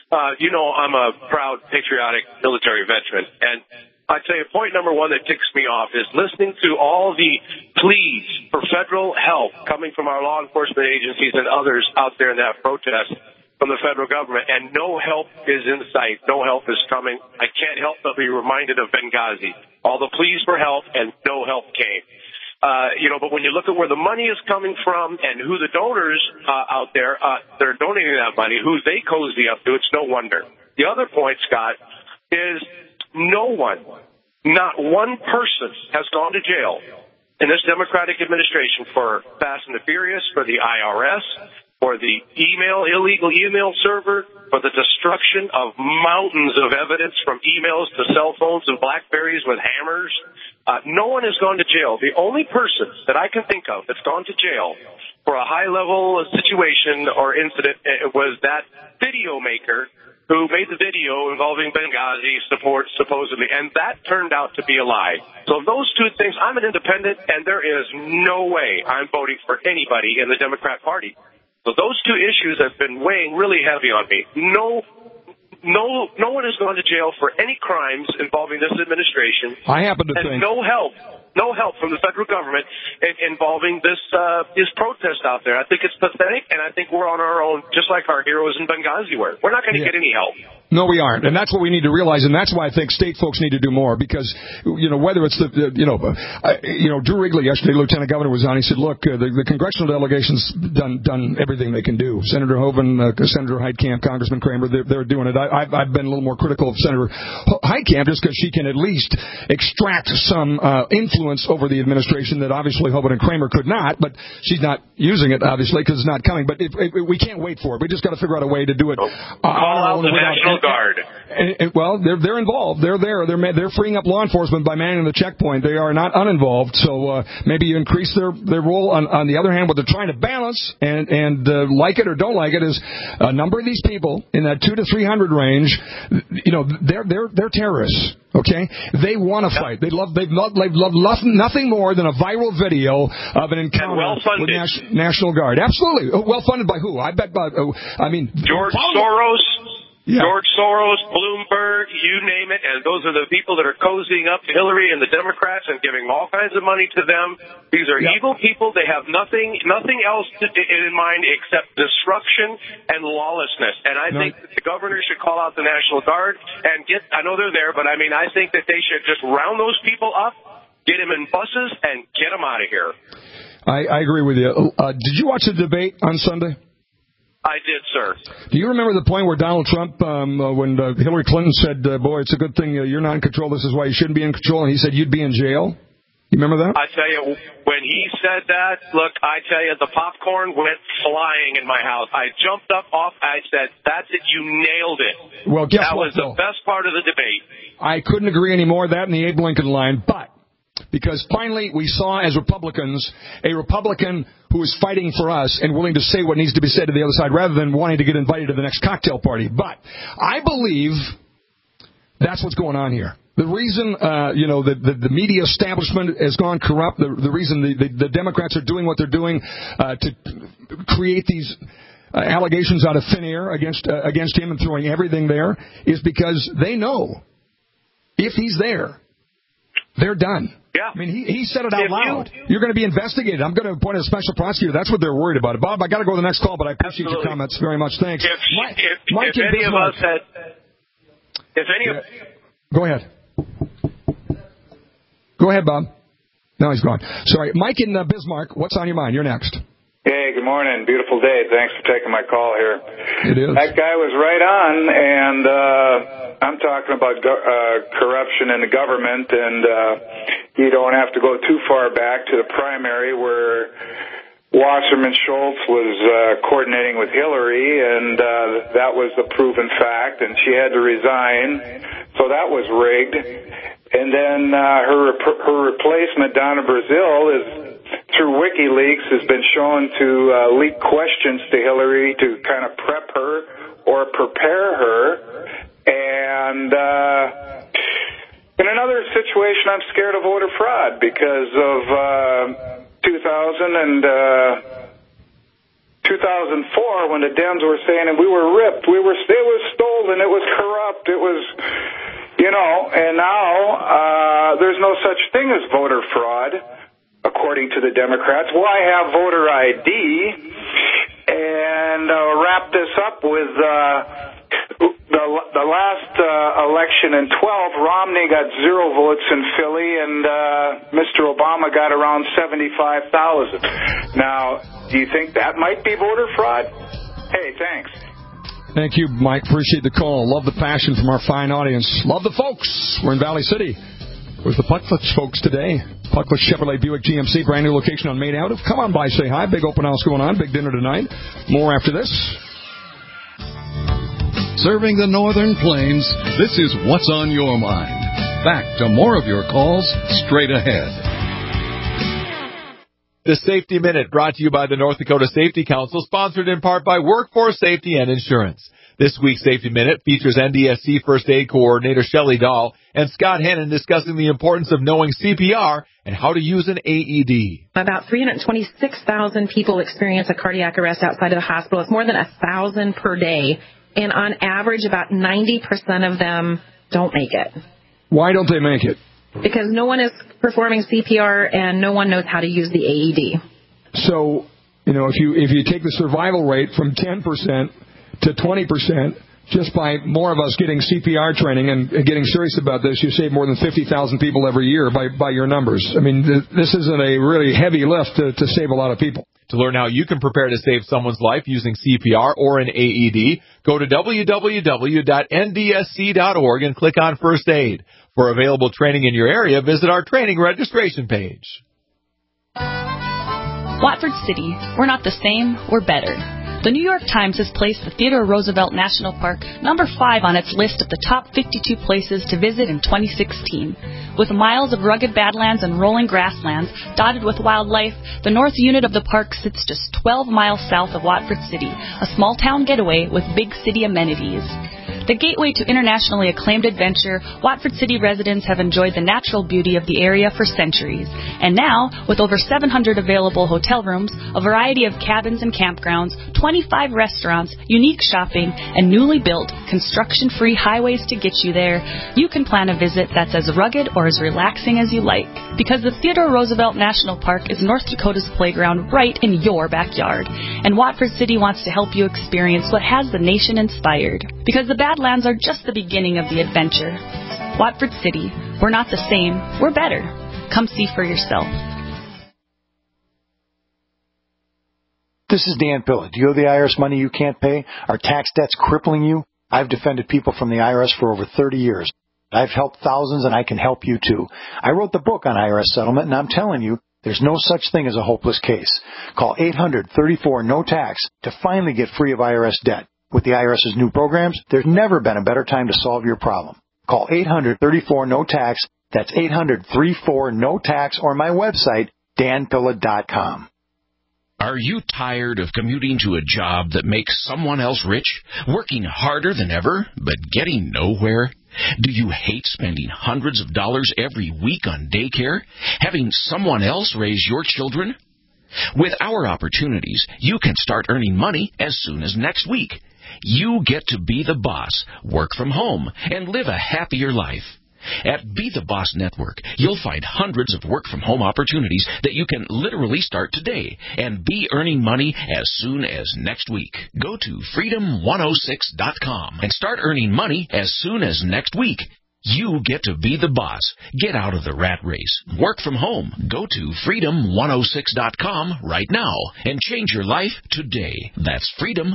I'm a proud, patriotic military veteran, and I'd say point number one that ticks me off is listening to all the pleas for federal help coming from our law enforcement agencies and others out there in that protest from the federal government, and no help is in sight. No help is coming. I can't help but be reminded of Benghazi. All the pleas for help, and no help came. But when you look at where the money is coming from and who the donors out there that are donating that money, who they cozy up to, it's no wonder. The other point, Scott, is no one, not one person has gone to jail in this Democratic administration for Fast and the Furious, for the IRS, for the illegal email server, for the destruction of mountains of evidence from emails to cell phones and BlackBerries with hammers. No one has gone to jail. The only person that I can think of that's gone to jail for a high-level situation or incident was that video maker who made the video involving Benghazi supposedly, and that turned out to be a lie. So those two things, I'm an independent, and there is no way I'm voting for anybody in the Democrat Party. So those two issues have been weighing really heavy on me. No one has gone to jail for any crimes involving this administration. I happen to think no help no help from the federal government involving this protest out there. I think it's pathetic, and I think we're on our own, just like our heroes in Benghazi were. We're not going to get any help. No, we aren't, and that's what we need to realize, and that's why I think state folks need to do more, because whether it's Drew Wrigley yesterday, Lieutenant Governor, was on. He said, "Look, the congressional delegation's done everything they can do. Senator Hoeven, Senator Heitkamp, Congressman Kramer, they're doing it. I've been a little more critical of Senator Heitkamp just because she can at least extract some influence over the administration that obviously Hoeven and Kramer could not, but she's not using it obviously because it's not coming. But we can't wait for it. We just got to figure out a way to do it. Call out the National Guard. Well, they're involved. They're there. They're freeing up law enforcement by manning the checkpoint. They are not uninvolved. So maybe you increase their role. On the other hand, what they're trying to balance and like it or don't like it is a number of these people in that 200 to 300 range. They're terrorists. Okay, they want to fight. They've loved nothing more than a viral video of an encounter with National Guard. Absolutely, well funded by who? I bet. George Soros. Yeah. George Soros, Bloomberg, you name it, and those are the people that are cozying up to Hillary and the Democrats and giving all kinds of money to them. These are evil people. They have nothing else in mind except destruction and lawlessness. And I think that the governor should call out the National Guard and I know they're there, but I think that they should just round those people up, get them in buses, and get them out of here. I agree with you. Did you watch the debate on Sunday? I did, sir. Do you remember the point where Donald Trump, when Hillary Clinton said, boy, it's a good thing you're not in control, this is why you shouldn't be in control, and he said you'd be in jail? You remember that? I tell you, when he said that, look, I tell you, the popcorn went flying in my house. I jumped up off, I said, that's it, you nailed it. Well, guess that what, was the best part of the debate. I couldn't agree any more, that and the Abe Lincoln line, but because finally we saw as Republicans a Republican who is fighting for us and willing to say what needs to be said to the other side rather than wanting to get invited to the next cocktail party. But I believe that's what's going on here. The reason, the media establishment has gone corrupt, the reason the Democrats are doing what they're doing to create these allegations out of thin air against him and throwing everything there is because they know if he's there, they're done. Yeah. He said it out loud. You're going to be investigated. I'm going to appoint a special prosecutor. That's what they're worried about. Bob, I got to go to the next call, but I appreciate your comments very much. Thanks. If any of us had... Go ahead. Go ahead, Bob. No, he's gone. Sorry. Mike in Bismarck, what's on your mind? You're next. Hey, good morning. Beautiful day. Thanks for taking my call here. It is. That guy was right on, and I'm talking about corruption in the government, and you don't have to go too far back to the primary where Wasserman Schultz was coordinating with Hillary, and that was the proven fact, and she had to resign, so that was rigged. And then her replacement, Donna Brazil, is through WikiLeaks has been shown to leak questions to Hillary to kind of prep her or prepare her. And in another situation, I'm scared of voter fraud because of 2004 when the Dems were saying we were ripped, it was stolen, it was corrupt, it was, and now there's no such thing as voter fraud. According to the Democrats. Well, I have voter ID, and wrap this up with the last election in 12. Romney got 0 votes in Philly, and Mr. Obama got around 75,000. Now, do you think that might be voter fraud? Hey, thanks. Thank you, Mike. Appreciate the call. Love the passion from our fine audience. Love the folks. We're in Valley City with the Pucklitz folks today. Pucklitz Chevrolet Buick GMC, brand new location on Main Ave. Come on by, say hi. Big open house going on. Big dinner tonight. More after this. Serving the Northern Plains, this is What's on Your Mind. Back to more of your calls straight ahead. The Safety Minute, brought to you by the North Dakota Safety Council, sponsored in part by Workforce Safety and Insurance. This week's Safety Minute features NDSC First Aid Coordinator Shelley Dahl and Scott Hennon discussing the importance of knowing CPR and how to use an AED. About 326,000 people experience a cardiac arrest outside of the hospital. It's more than 1,000 per day. And on average, about 90% of them don't make it. Why don't they make it? because no one is performing CPR and no one knows how to use the AED. So, if you take the survival rate from 10% to 20%, just by more of us getting CPR training and getting serious about this, you save more than 50,000 people every year by your numbers. I mean, this isn't a really heavy lift to save a lot of people. To learn how you can prepare to save someone's life using CPR or an AED, go to www.ndsc.org and click on First Aid. For available training in your area, visit our training registration page. Watford City, we're not the same, we're better. The New York Times has placed the Theodore Roosevelt National Park number 5 on its list of the top 52 places to visit in 2016. With miles of rugged badlands and rolling grasslands dotted with wildlife, the north unit of the park sits just 12 miles south of Watford City, a small town getaway with big city amenities. The gateway to internationally acclaimed adventure, Watford City residents have enjoyed the natural beauty of the area for centuries. And now, with over 700 available hotel rooms, a variety of cabins and campgrounds, 25 restaurants, unique shopping, and newly built, construction-free highways to get you there, you can plan a visit that's as rugged or as relaxing as you like. Because the Theodore Roosevelt National Park is North Dakota's playground right in your backyard. And Watford City wants to help you experience what has the nation inspired. Because the Badlands are just the beginning of the adventure. Watford City, we're not the same, we're better. Come see for yourself. This is Dan Pilla. Do you owe the IRS money you can't pay? Are tax debts crippling you? I've defended people from the IRS for over 30 years. I've helped thousands, and I can help you too. I wrote the book on IRS settlement, and I'm telling you, there's no such thing as a hopeless case. Call 800-34-NO-TAX to finally get free of IRS debt. With the IRS's new programs, there's never been a better time to solve your problem. Call 800-34-NO-TAX. That's 800-34-NO-TAX, or my website, danpilla.com. Are you tired of commuting to a job that makes someone else rich, working harder than ever, but getting nowhere? Do you hate spending hundreds of dollars every week on daycare, having someone else raise your children? With our opportunities, you can start earning money as soon as next week. You get to be the boss, work from home, and live a happier life. At Be the Boss Network, you'll find hundreds of work-from-home opportunities that you can literally start today and be earning money as soon as next week. Go to freedom106.com and start earning money as soon as next week. You get to be the boss. Get out of the rat race. Work from home. Go to freedom106.com right now and change your life today. That's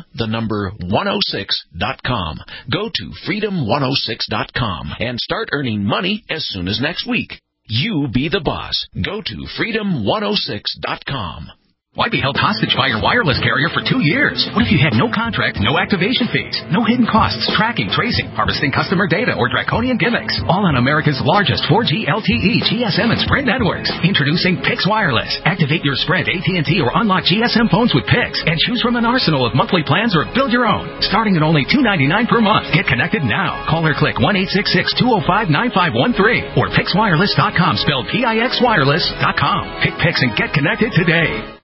freedom106.com. Go to freedom106.com and start earning money as soon as next week. You be the boss. Go to freedom106.com. Why be held hostage by your wireless carrier for 2 years? What if you had no contract, no activation fees, no hidden costs, tracking, tracing, harvesting customer data, or draconian gimmicks? All on America's largest 4G LTE, GSM, and Sprint networks. Introducing Pix Wireless. Activate your Sprint, AT&T, or unlock GSM phones with Pix and choose from an arsenal of monthly plans or build your own. Starting at only $2.99 per month. Get connected now. Call or click 1-866-205-9513 or PixWireless.com, spelled PIXWireless.com. Pick Pix and get connected today.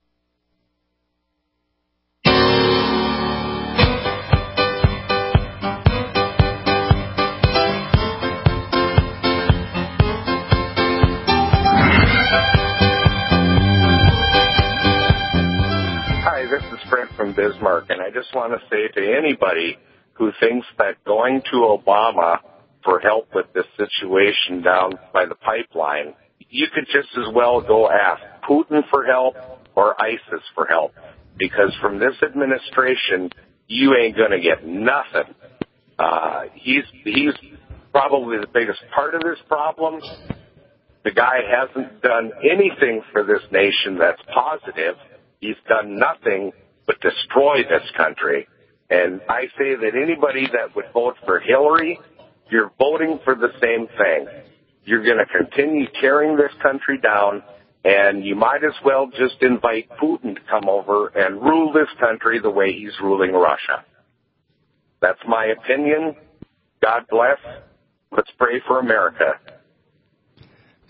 From Bismarck, and I just want to say to anybody who thinks that going to Obama for help with this situation down by the pipeline, you could just as well go ask Putin for help or ISIS for help, because from this administration, you ain't going to get nothing. He's probably the biggest part of this problem. The guy hasn't done anything for this nation that's positive. He's done nothing but destroy this country. And I say that anybody that would vote for Hillary, you're voting for the same thing. You're going to continue tearing this country down, and you might as well just invite Putin to come over and rule this country the way he's ruling Russia. That's my opinion. God bless. Let's pray for America.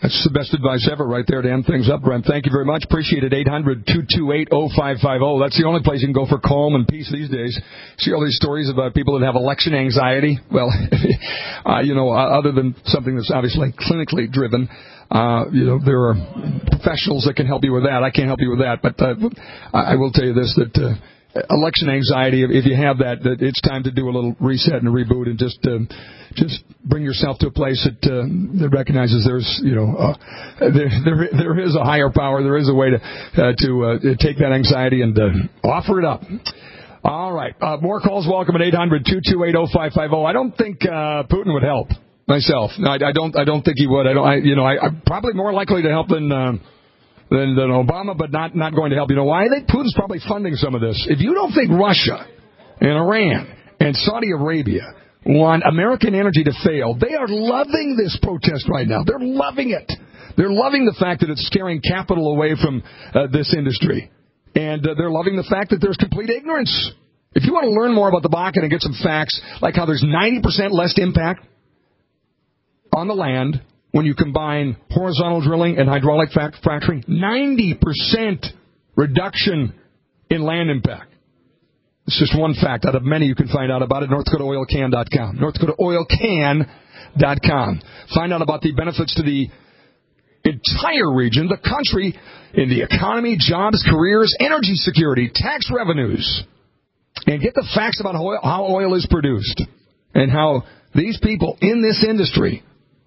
That's the best advice ever right there to end things up, Brent. Thank you very much. Appreciate it. 800-228-0550. That's the only place you can go for calm and peace these days. See all these stories about people that have election anxiety? Well, other than something that's obviously clinically driven, there are professionals that can help you with that. I can't help you with that. But I will tell you this, that election anxiety, if you have that it's time to do a little reset and a reboot and just bring yourself to a place that recognizes there's there is a higher power, there is a way to take that anxiety and offer it up. All right, more calls welcome at 800-228-0550. I don't think Putin would help myself. No, I don't think he would. I'm probably more likely to help than Obama, but not going to help. You know why? I think Putin's probably funding some of this. If you don't think Russia and Iran and Saudi Arabia want American energy to fail, they are loving this protest right now. They're loving it. They're loving the fact that it's scaring capital away from this industry. And they're loving the fact that there's complete ignorance. If you want to learn more about the Bakken and get some facts, like how there's 90% less impact on the land when you combine horizontal drilling and hydraulic fracturing, 90% reduction in land impact. It's just one fact out of many you can find out about at NorthDakotaOilCan.com. NorthDakotaOilCan.com. Find out about the benefits to the entire region, the country, in the economy, jobs, careers, energy security, tax revenues. And get the facts about how oil is produced and how these people in this industry,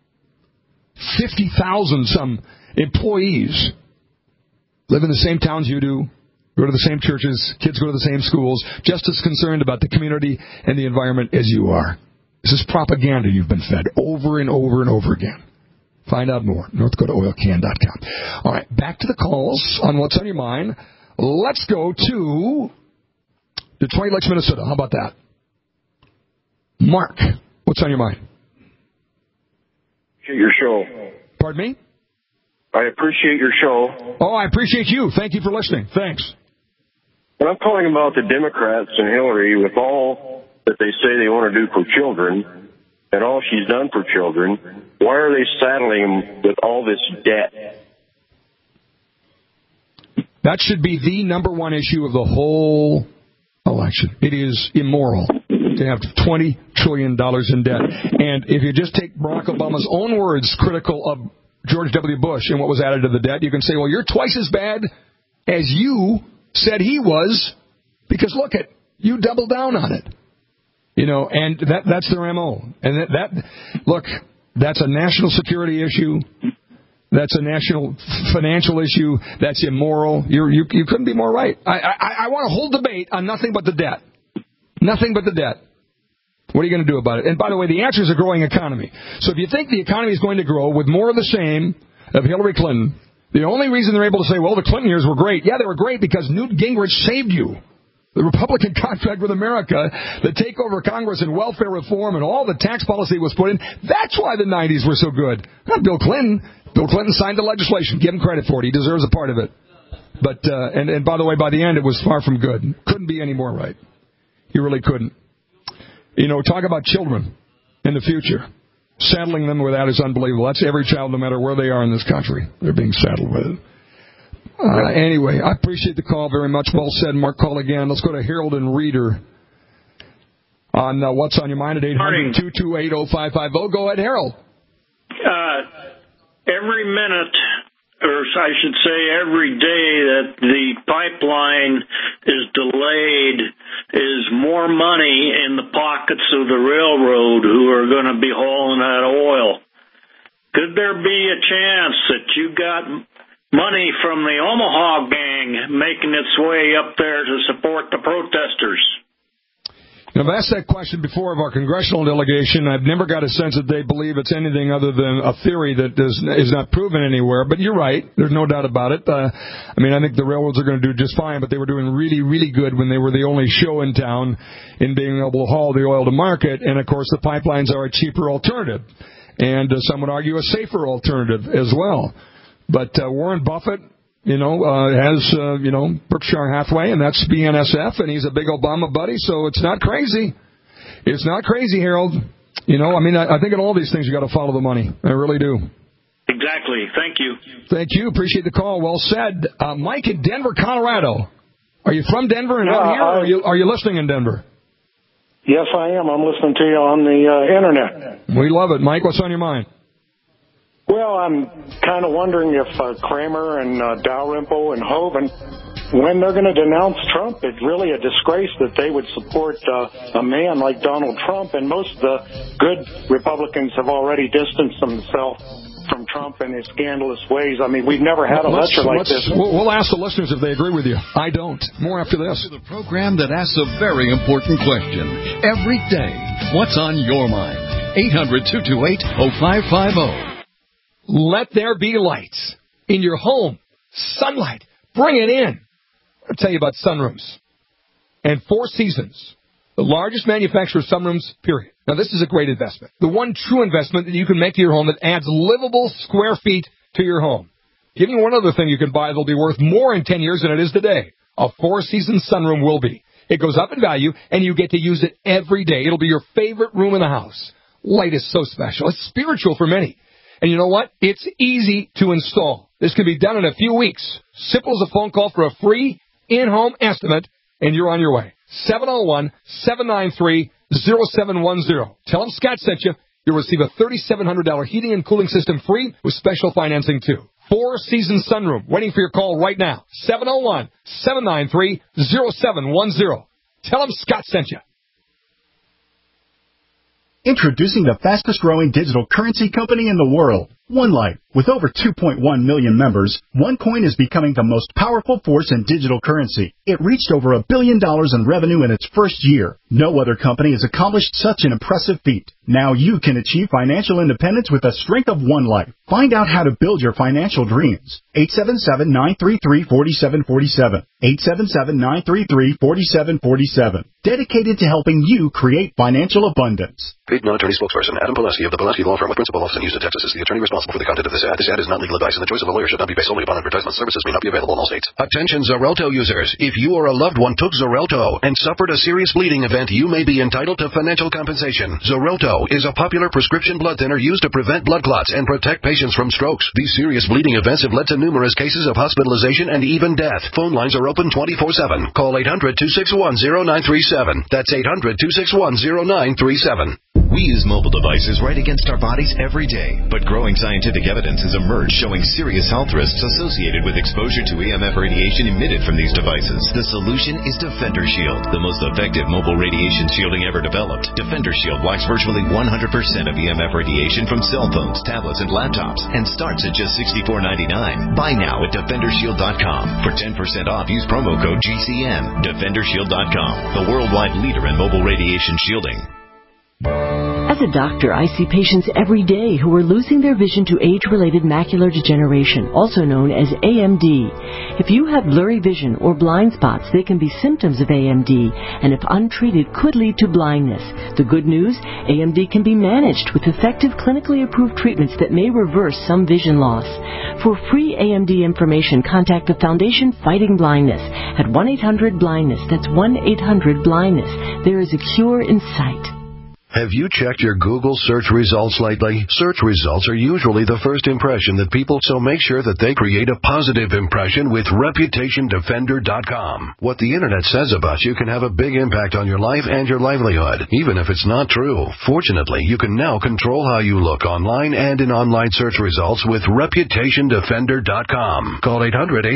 50,000 some employees, live in the same towns you do, go to the same churches, kids go to the same schools, just as concerned about the community and the environment as you are. This is propaganda you've been fed over and over and over again. Find out more, NorthDakotaOilCan.com. All right, back to the calls on What's on Your Mind. Let's go to Detroit Lakes, Minnesota. How about that? Mark, what's on your mind? Your show. Pardon me? I appreciate your show. Oh, I appreciate you. Thank you for listening. Thanks. But I'm calling about the Democrats and Hillary with all that they say they want to do for children and all she's done for children. Why are they saddling them with all this debt? That should be the number one issue of the whole election. It is immoral to have $20 trillion in debt. And if you just take Barack Obama's own words critical of George W. Bush and what was added to the debt, you can say, well, you're twice as bad as you said he was, because look, you doubled down on it. And that's their MO. And look, that's a national security issue. That's a national financial issue. That's immoral. You couldn't be more right. I want a whole debate on nothing but the debt. Nothing but the debt. What are you going to do about it? And by the way, the answer is a growing economy. So if you think the economy is going to grow with more of the same of Hillary Clinton, the only reason they're able to say, well, the Clinton years were great. Yeah, they were great because Newt Gingrich saved you. The Republican contract with America, the takeover of Congress and welfare reform and all the tax policy was put in, that's why the 90s were so good. Not Bill Clinton. Bill Clinton signed the legislation. Give him credit for it. He deserves a part of it. But, and by the way, by the end, it was far from good. Couldn't be any more right. He really couldn't. Talk about children in the future. Saddling them with that is unbelievable. That's every child, no matter where they are in this country. They're being saddled with it. Anyway, I appreciate the call very much. Well said, Mark. Call again. Let's go to Harold and Reeder on What's on Your Mind at 800-228-0550. Go ahead, Harold. Every minute, or I should say every day that the pipeline is delayed is more money in the pockets of the railroad who are going to be hauling that oil. Could there be a chance that you got money from the Omaha gang making its way up there to support the protesters? I've asked that question before of our congressional delegation. I've never got a sense that they believe it's anything other than a theory that is not proven anywhere. But you're right. There's no doubt about it. I think the railroads are going to do just fine, but they were doing really, really good when they were the only show in town in being able to haul the oil to market. And, of course, the pipelines are a cheaper alternative. And some would argue a safer alternative as well. But Warren Buffett, has, Berkshire Hathaway, and that's BNSF, and he's a big Obama buddy, so it's not crazy. It's not crazy, Harold. I think in all these things you got to follow the money. I really do. Exactly. Thank you. Thank you. Appreciate the call. Well said. Mike in Denver, Colorado. Are you from Denver and out here, or are you listening in Denver? Yes, I am. I'm listening to you on the Internet. We love it. Mike, what's on your mind? Well, I'm kind of wondering if Kramer and Dalrymple and Hoeven, when they're going to denounce Trump. It's really a disgrace that they would support a man like Donald Trump, and most of the good Republicans have already distanced themselves from Trump and his scandalous ways. I mean, we've never had a lecture like this. We'll ask the listeners if they agree with you. I don't. More after this. The program that asks a very important question every day. What's on your mind? 800-228-0550. Let there be lights in your home. Sunlight. Bring it in. I'll tell you about sunrooms. And Four Seasons, the largest manufacturer of sunrooms, period. Now, this is a great investment. The one true investment that you can make to your home that adds livable square feet to your home. Give me one other thing you can buy that'll be worth more in 10 years than it is today. A Four Seasons sunroom will be. It goes up in value, and you get to use it every day. It'll be your favorite room in the house. Light is so special. It's spiritual for many. And you know what? It's easy to install. This can be done in a few weeks. Simple as a phone call for a free in-home estimate, and you're on your way. 701-793-0710. Tell them Scott sent you. You'll receive a $3,700 heating and cooling system free with special financing, too. Four Seasons Sunroom. Waiting for your call right now. 701-793-0710. Tell them Scott sent you. Introducing the fastest growing digital currency company in the world, OneLife. With over 2.1 million members, OneCoin is becoming the most powerful force in digital currency. It reached over $1 billion in revenue in its first year. No other company has accomplished such an impressive feat. Now you can achieve financial independence with the strength of OneLife. Find out how to build your financial dreams. 877-933-4747. 877-933-4747. Dedicated to helping you create financial abundance. Paid non-attorney spokesperson Adam Pileski of the Pileski Law Firm with principal office in Houston, Texas, is the attorney responsible for the content of this ad. This ad is not legal advice, and the choice of a lawyer should not be based solely upon advertisement. Services may not be available in all states. Attention Xarelto users. If you or a loved one took Xarelto and suffered a serious bleeding event, you may be entitled to financial compensation. Xarelto is a popular prescription blood thinner used to prevent blood clots and protect patients from strokes. These serious bleeding events have led to numerous cases of hospitalization and even death. Phone lines are open 24/7. Call 800-261-0937. That's 800-261-0937. We use mobile devices right against our bodies every day, but growing scientific evidence has emerged showing serious health risks associated with exposure to EMF radiation emitted from these devices. The solution is Defender Shield, the most effective mobile radiation shielding ever developed. Defender Shield blocks virtually 100% of EMF radiation from cell phones, tablets, and laptops, and starts at just $64.99. Buy now at DefenderShield.com. For 10% off, use promo code GCN. DefenderShield.com, the worldwide leader in mobile radiation shielding. As a doctor, I see patients every day who are losing their vision to age-related macular degeneration, also known as AMD. If you have blurry vision or blind spots, they can be symptoms of AMD, and if untreated, could lead to blindness. The good news, AMD can be managed with effective clinically approved treatments that may reverse some vision loss. For free AMD information, contact the Foundation Fighting Blindness at 1-800-BLINDNESS. That's 1-800-BLINDNESS. There is a cure in sight. Have you checked your Google search results lately? Search results are usually the first impression that people, so make sure that they create a positive impression with ReputationDefender.com. What the Internet says about you can have a big impact on your life and your livelihood, even if it's not true. Fortunately, you can now control how you look online and in online search results with ReputationDefender.com. Call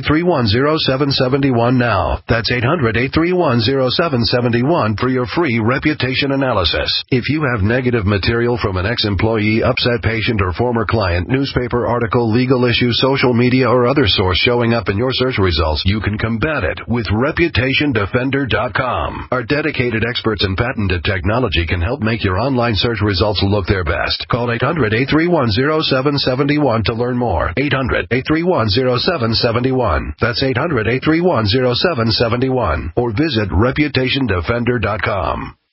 800-831-0771 now. That's 800-831-0771 for your free reputation analysis. If you have negative material from an ex-employee, upset patient, or former client, newspaper article, legal issue, social media, or other source showing up in your search results, you can combat it with ReputationDefender.com. Our dedicated experts in patented technology can help make your online search results look their best. Call 800-831-0771 to learn more. 800-831-0771. That's 800-831-0771. Or visit ReputationDefender.com.